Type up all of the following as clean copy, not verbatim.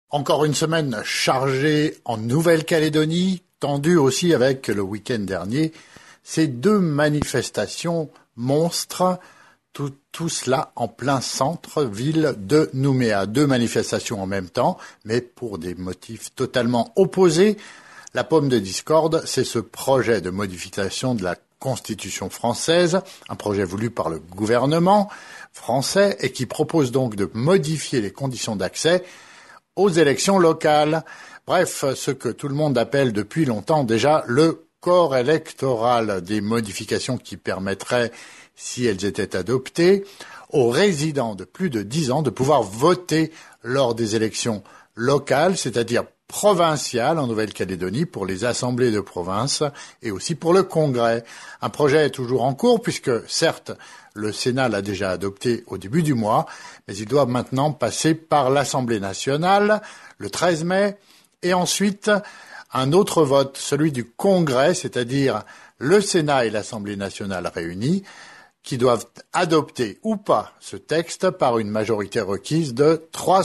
Encore une semaine chargée en Nouvelle-Calédonie, tendue aussi avec le week-end dernier. Ces deux manifestations monstres, tout cela en plein centre-ville de Nouméa. Deux manifestations en même temps, mais pour des motifs totalement opposés. La pomme de discorde, c'est ce projet de modification de la Constitution française, un projet voulu par le gouvernement français et qui propose donc de modifier les conditions d'accès aux élections locales. Bref, ce que tout le monde appelle depuis longtemps déjà le corps électoral, des modifications qui permettraient, si elles étaient adoptées, aux résidents de plus de 10 ans de pouvoir voter lors des élections locales, c'est-à-dire provinciales en Nouvelle-Calédonie pour les assemblées de province et aussi pour le Congrès. Un projet est toujours en cours puisque, certes, le Sénat l'a déjà adopté au début du mois, mais il doit maintenant passer par l'Assemblée nationale le 13 mai et ensuite un autre vote, celui du Congrès, c'est-à-dire le Sénat et l'Assemblée nationale réunis, qui doivent adopter ou pas ce texte par une majorité requise de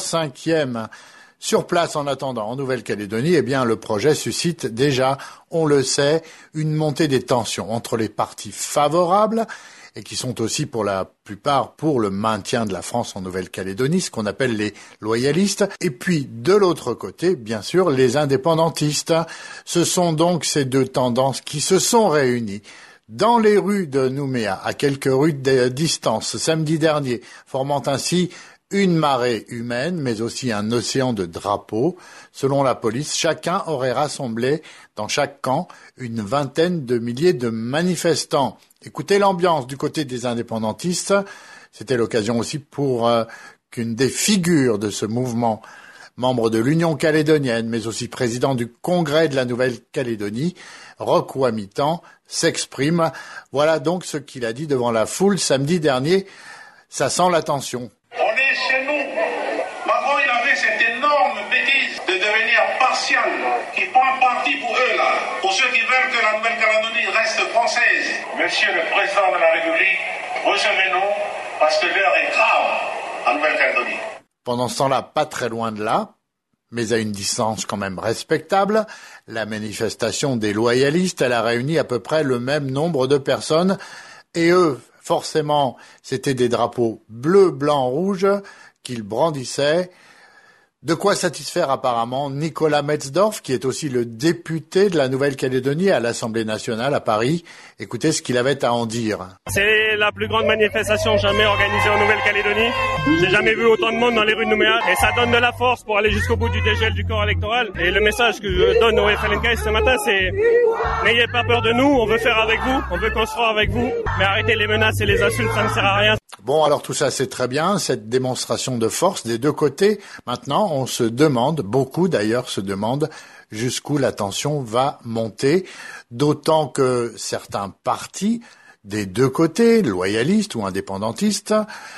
3/5. Sur place, en attendant, en Nouvelle-Calédonie, le projet suscite déjà, on le sait, une montée des tensions entre les partis favorables et qui sont aussi pour la plupart pour le maintien de la France en Nouvelle-Calédonie, ce qu'on appelle les loyalistes, et puis de l'autre côté, bien sûr, les indépendantistes. Ce sont donc ces deux tendances qui se sont réunies dans les rues de Nouméa, à quelques rues de distance, samedi dernier, formant ainsi une marée humaine, mais aussi un océan de drapeaux. Selon la police, chacun aurait rassemblé dans chaque camp une vingtaine de milliers de manifestants. Écoutez l'ambiance du côté des indépendantistes. C'était l'occasion aussi pour qu'une des figures de ce mouvement, membre de l'Union calédonienne, mais aussi président du Congrès de la Nouvelle-Calédonie, Roch Ouamitan, s'exprime. Voilà donc ce qu'il a dit devant la foule samedi dernier. Ça sent la tension. On est chez nous. Macron, il avait cette énorme bêtise de devenir partial, qui prend parti pour eux, là, pour ceux qui veulent que la Nouvelle-Calédonie reste française. Monsieur le Président de la République, recevez-nous, parce que l'heure est grave en Nouvelle-Calédonie. Pendant ce temps-là, pas très loin de là, mais à une distance quand même respectable, la manifestation des loyalistes, elle a réuni à peu près le même nombre de personnes, et eux, forcément, c'était des drapeaux bleu, blanc, rouge qu'ils brandissaient. De quoi satisfaire apparemment Nicolas Metzdorf, qui est aussi le député de la Nouvelle-Calédonie à l'Assemblée nationale à Paris. Écoutez ce qu'il avait à en dire. C'est la plus grande manifestation jamais organisée en Nouvelle-Calédonie. J'ai jamais vu autant de monde dans les rues de Nouméa et ça donne de la force pour aller jusqu'au bout du dégel du corps électoral. Et le message que je donne au FLNK ce matin, c'est n'ayez pas peur de nous, on veut faire avec vous, on veut construire avec vous, mais arrêtez les menaces et les insultes, ça ne sert à rien. Bon, alors tout ça c'est très bien, cette démonstration de force des deux côtés. Maintenant, on se demande, beaucoup d'ailleurs se demandent, jusqu'où la tension va monter, d'autant que certains partis des deux côtés, loyalistes ou indépendantistes,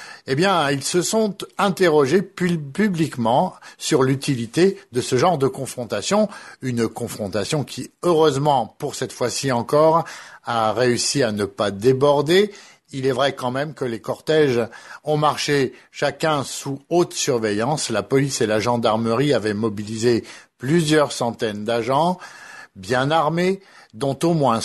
ils se sont interrogés publiquement sur l'utilité de ce genre de confrontation, une confrontation qui, heureusement, pour cette fois-ci encore, a réussi à ne pas déborder. Il est vrai quand même que les cortèges ont marché chacun sous haute surveillance. La police et la gendarmerie avaient mobilisé plusieurs centaines d'agents bien armés, dont au moins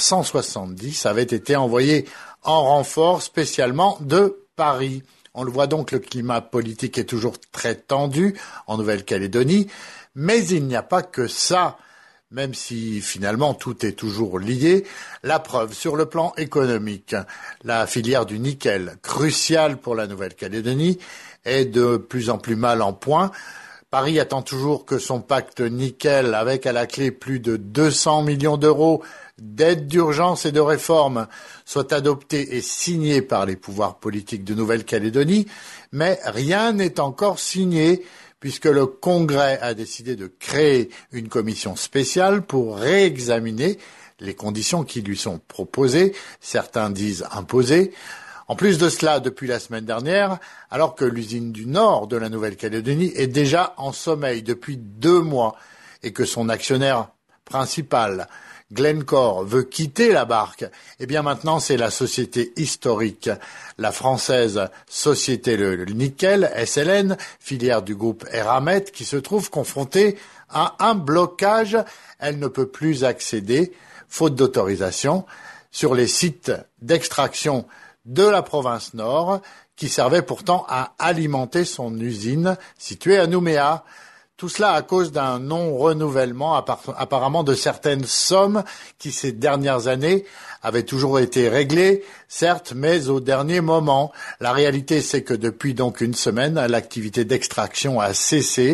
170 avaient été envoyés en renfort spécialement de Paris. On le voit donc, le climat politique est toujours très tendu en Nouvelle-Calédonie, mais il n'y a pas que ça. Même si finalement tout est toujours lié, la preuve sur le plan économique, la filière du nickel, cruciale pour la Nouvelle-Calédonie, est de plus en plus mal en point. Paris attend toujours que son pacte nickel, avec à la clé plus de 200 millions d'euros d'aide d'urgence et de réforme, soit adopté et signé par les pouvoirs politiques de Nouvelle-Calédonie, mais rien n'est encore signé, puisque le Congrès a décidé de créer une commission spéciale pour réexaminer les conditions qui lui sont proposées, certains disent imposées. En plus de cela, depuis la semaine dernière, alors que l'usine du Nord de la Nouvelle-Calédonie est déjà en sommeil depuis 2 mois et que son actionnaire principal, Glencore veut quitter la barque, eh bien maintenant c'est la société historique, la française Société le Nickel, SLN, filière du groupe Eramet, qui se trouve confrontée à un blocage. Elle ne peut plus accéder, faute d'autorisation, sur les sites d'extraction de la province Nord, qui servaient pourtant à alimenter son usine située à Nouméa. Tout cela à cause d'un non-renouvellement apparemment de certaines sommes qui ces dernières années avaient toujours été réglées, certes, mais au dernier moment. La réalité, c'est que depuis donc une semaine, l'activité d'extraction a cessé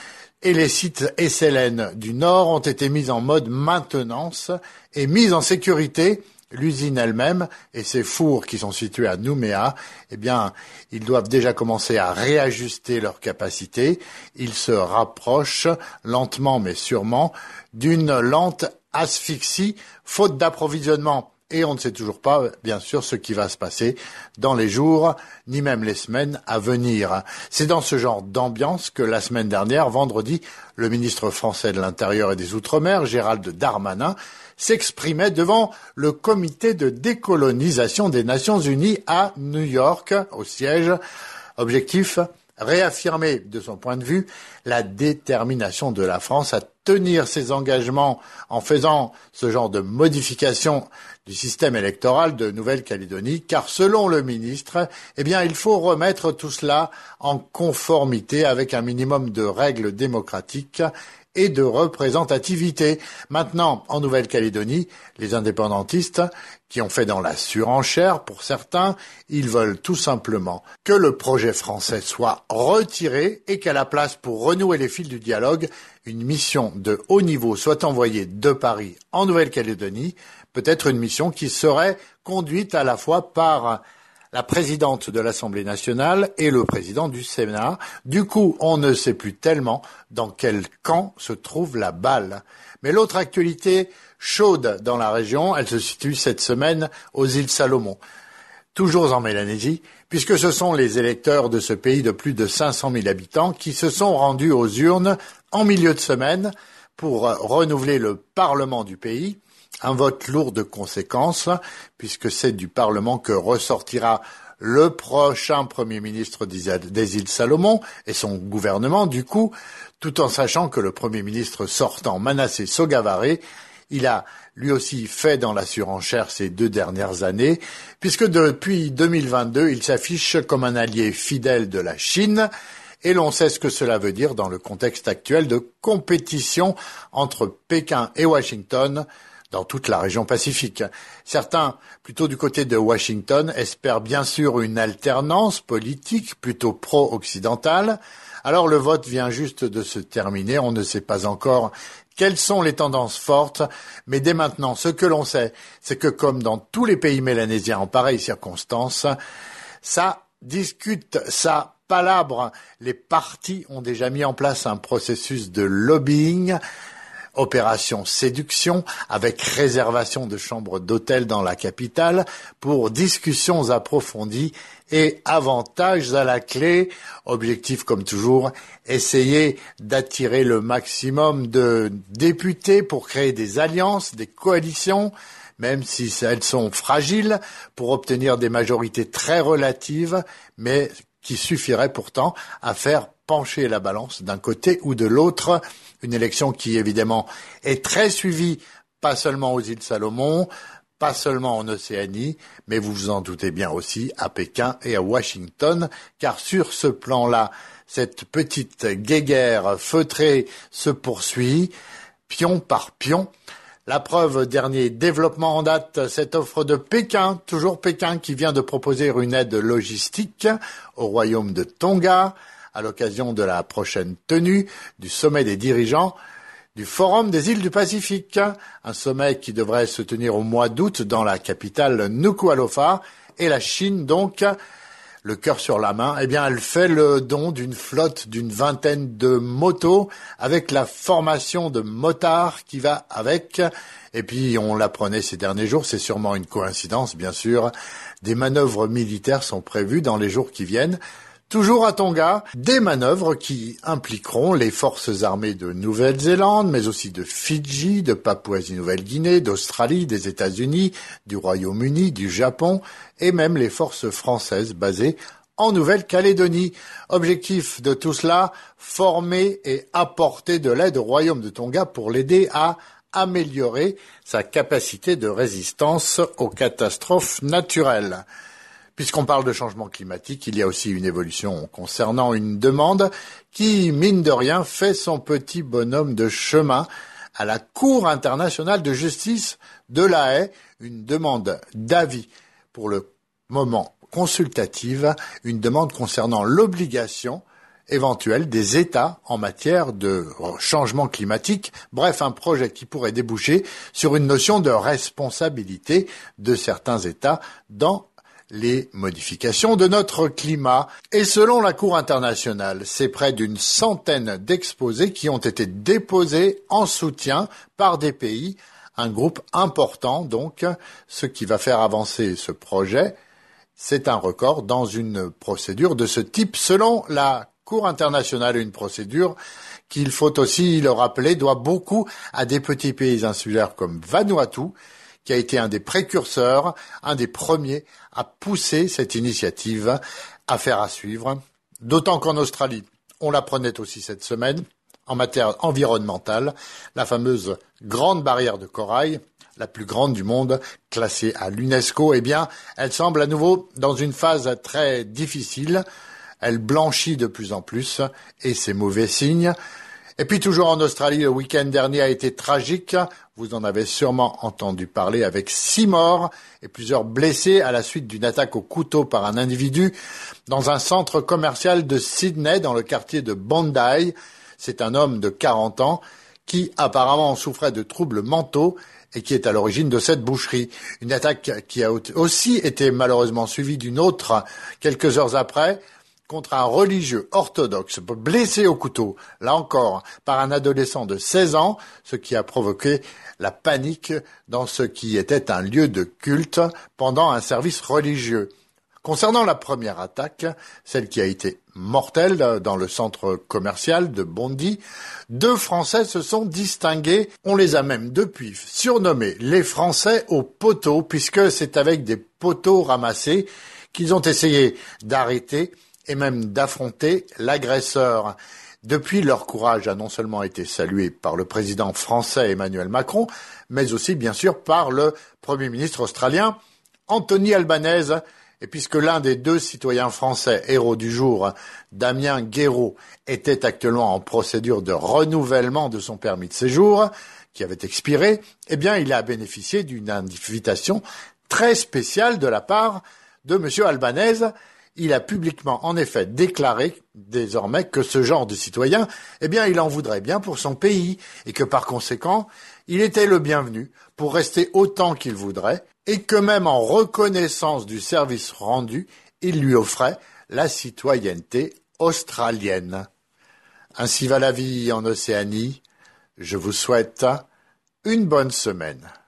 et les sites SLN du Nord ont été mis en mode maintenance et mis en sécurité. L'usine elle-même et ses fours qui sont situés à Nouméa, eh bien, ils doivent déjà commencer à réajuster leur capacité. Ils se rapprochent lentement mais sûrement d'une lente asphyxie, faute d'approvisionnement. Et on ne sait toujours pas, bien sûr, ce qui va se passer dans les jours, ni même les semaines à venir. C'est dans ce genre d'ambiance que la semaine dernière, vendredi, le ministre français de l'Intérieur et des Outre-mer, Gérald Darmanin, s'exprimait devant le comité de décolonisation des Nations Unies à New York, au siège. Objectif, réaffirmer, de son point de vue, la détermination de la France à tenir ses engagements en faisant ce genre de modification du système électoral de Nouvelle-Calédonie, car selon le ministre, eh bien, il faut remettre tout cela en conformité avec un minimum de règles démocratiques et de représentativité. Maintenant, en Nouvelle-Calédonie, les indépendantistes, qui ont fait dans la surenchère pour certains, ils veulent tout simplement que le projet français soit retiré et qu'à la place, pour renouer les fils du dialogue, une mission de haut niveau soit envoyée de Paris en Nouvelle-Calédonie, peut-être une mission qui serait conduite à la fois par la présidente de l'Assemblée nationale et le président du Sénat. Du coup, on ne sait plus tellement dans quel camp se trouve la balle. Mais l'autre actualité chaude dans la région, elle se situe cette semaine aux îles Salomon, toujours en Mélanésie, puisque ce sont les électeurs de ce pays de plus de 500 000 habitants qui se sont rendus aux urnes en milieu de semaine pour renouveler le Parlement du pays. Un vote lourd de conséquences, puisque c'est du Parlement que ressortira le prochain Premier ministre des îles Salomon et son gouvernement, du coup, tout en sachant que le Premier ministre sortant, Manasseh Sogavare, il a lui aussi fait dans la surenchère ces 2 dernières années, puisque depuis 2022, il s'affiche comme un allié fidèle de la Chine, et l'on sait ce que cela veut dire dans le contexte actuel de compétition entre Pékin et Washington, dans toute la région Pacifique. Certains, plutôt du côté de Washington, espèrent bien sûr une alternance politique plutôt pro-occidentale. Alors le vote vient juste de se terminer, on ne sait pas encore quelles sont les tendances fortes, mais dès maintenant, ce que l'on sait, c'est que comme dans tous les pays mélanésiens en pareilles circonstances, ça discute, ça palabre. Les partis ont déjà mis en place un processus de lobbying, opération séduction, avec réservation de chambres d'hôtel dans la capitale pour discussions approfondies et avantages à la clé. Objectif comme toujours, essayer d'attirer le maximum de députés pour créer des alliances, des coalitions, même si elles sont fragiles, pour obtenir des majorités très relatives, mais qui suffiraient pourtant à faire pencher la balance d'un côté ou de l'autre. Une élection qui, évidemment, est très suivie, pas seulement aux îles Salomon, pas seulement en Océanie, mais vous vous en doutez bien aussi à Pékin et à Washington, car sur ce plan-là, cette petite guéguerre feutrée se poursuit, pion par pion. La preuve, dernier développement en date, cette offre de Pékin, toujours Pékin, qui vient de proposer une aide logistique au royaume de Tonga, à l'occasion de la prochaine tenue du sommet des dirigeants du Forum des îles du Pacifique, un sommet qui devrait se tenir au mois d'août dans la capitale Nuku'alofa, et la Chine donc, le cœur sur la main, eh bien elle fait le don d'une flotte d'une 20aine de motos avec la formation de motards qui va avec. Et puis on l'apprenait ces derniers jours, c'est sûrement une coïncidence bien sûr, des manœuvres militaires sont prévues dans les jours qui viennent. Toujours à Tonga, des manœuvres qui impliqueront les forces armées de Nouvelle-Zélande, mais aussi de Fidji, de Papouasie-Nouvelle-Guinée, d'Australie, des États-Unis, du Royaume-Uni, du Japon et même les forces françaises basées en Nouvelle-Calédonie. Objectif de tout cela, former et apporter de l'aide au Royaume de Tonga pour l'aider à améliorer sa capacité de résistance aux catastrophes naturelles. Puisqu'on parle de changement climatique, il y a aussi une évolution concernant une demande qui, mine de rien, fait son petit bonhomme de chemin à la Cour internationale de justice de La Haye, une demande d'avis pour le moment consultative, une demande concernant l'obligation éventuelle des États en matière de changement climatique, bref, un projet qui pourrait déboucher sur une notion de responsabilité de certains États dans les modifications de notre climat. Et selon la Cour internationale, c'est près d'une centaine d'exposés qui ont été déposés en soutien par des pays, un groupe important donc, ce qui va faire avancer ce projet. C'est un record dans une procédure de ce type. Selon la Cour internationale, une procédure qu'il faut aussi le rappeler, doit beaucoup à des petits pays insulaires comme Vanuatu, qui a été un des précurseurs, un des premiers à pousser cette initiative, affaire à suivre. D'autant qu'en Australie, on l'apprenait aussi cette semaine, en matière environnementale, la fameuse grande barrière de corail, la plus grande du monde, classée à l'UNESCO, eh bien, elle semble à nouveau dans une phase très difficile. Elle blanchit de plus en plus, et c'est mauvais signe. Et puis toujours en Australie, le week-end dernier a été tragique. Vous en avez sûrement entendu parler, avec 6 morts et plusieurs blessés à la suite d'une attaque au couteau par un individu dans un centre commercial de Sydney, dans le quartier de Bondi. C'est un homme de 40 ans qui apparemment souffrait de troubles mentaux et qui est à l'origine de cette boucherie. Une attaque qui a aussi été malheureusement suivie d'une autre quelques heures après, contre un religieux orthodoxe blessé au couteau, là encore, par un adolescent de 16 ans, ce qui a provoqué la panique dans ce qui était un lieu de culte pendant un service religieux. Concernant la première attaque, celle qui a été mortelle dans le centre commercial de Bondi, 2 Français se sont distingués. On les a même depuis surnommés les Français aux poteaux, puisque c'est avec des poteaux ramassés qu'ils ont essayé d'arrêter et même d'affronter l'agresseur. Depuis, leur courage a non seulement été salué par le président français Emmanuel Macron, mais aussi, bien sûr, par le Premier ministre australien Anthony Albanese. Et puisque l'un des 2 citoyens français héros du jour, Damien Guéraud, était actuellement en procédure de renouvellement de son permis de séjour, qui avait expiré, eh bien, il a bénéficié d'une invitation très spéciale de la part de M. Albanese. Il a publiquement, en effet, déclaré désormais que ce genre de citoyen, eh bien, il en voudrait bien pour son pays et que, par conséquent, il était le bienvenu pour rester autant qu'il voudrait et que même en reconnaissance du service rendu, il lui offrait la citoyenneté australienne. Ainsi va la vie en Océanie. Je vous souhaite une bonne semaine.